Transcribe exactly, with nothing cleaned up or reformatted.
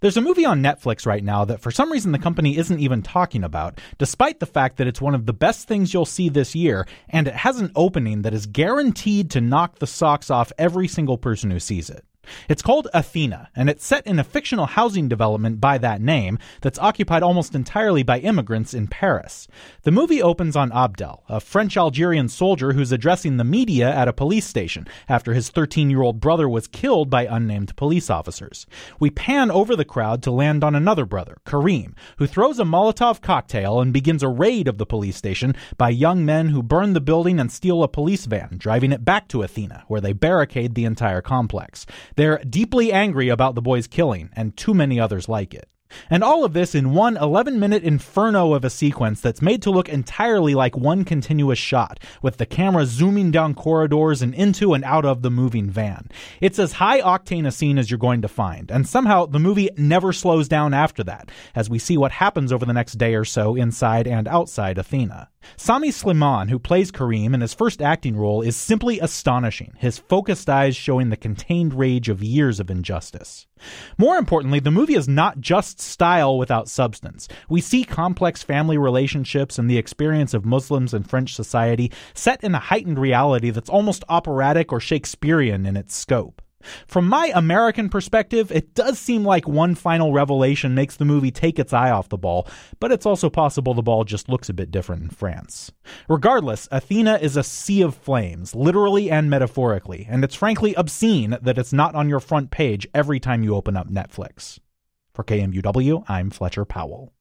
There's a movie on Netflix right now that for some reason the company isn't even talking about, despite the fact that it's one of the best things you'll see this year, and it has an opening that is guaranteed to knock the socks off every single person who sees it. It's called Athena, and it's set in a fictional housing development by that name that's occupied almost entirely by immigrants in Paris. The movie opens on Abdel, a French-Algerian soldier who's addressing the media at a police station after his thirteen-year-old brother was killed by unnamed police officers. We pan over the crowd to land on another brother, Karim, who throws a Molotov cocktail and begins a raid of the police station by young men who burn the building and steal a police van, driving it back to Athena, where they barricade the entire complex. They're deeply angry about the boy's killing, and too many others like it. And all of this in one eleven-minute inferno of a sequence that's made to look entirely like one continuous shot, with the camera zooming down corridors and into and out of the moving van. It's as high-octane a scene as you're going to find, and somehow the movie never slows down after that, as we see what happens over the next day or so inside and outside Athena. Sami Slimane, who plays Karim in his first acting role, is simply astonishing, his focused eyes showing the contained rage of years of injustice. More importantly, the movie is not just style without substance. We see complex family relationships and the experience of Muslims in French society set in a heightened reality that's almost operatic or Shakespearean in its scope. From my American perspective, it does seem like one final revelation makes the movie take its eye off the ball, but it's also possible the ball just looks a bit different in France. Regardless, Athena is a sea of flames, literally and metaphorically, and it's frankly obscene that it's not on your front page every time you open up Netflix. For K M U W, I'm Fletcher Powell.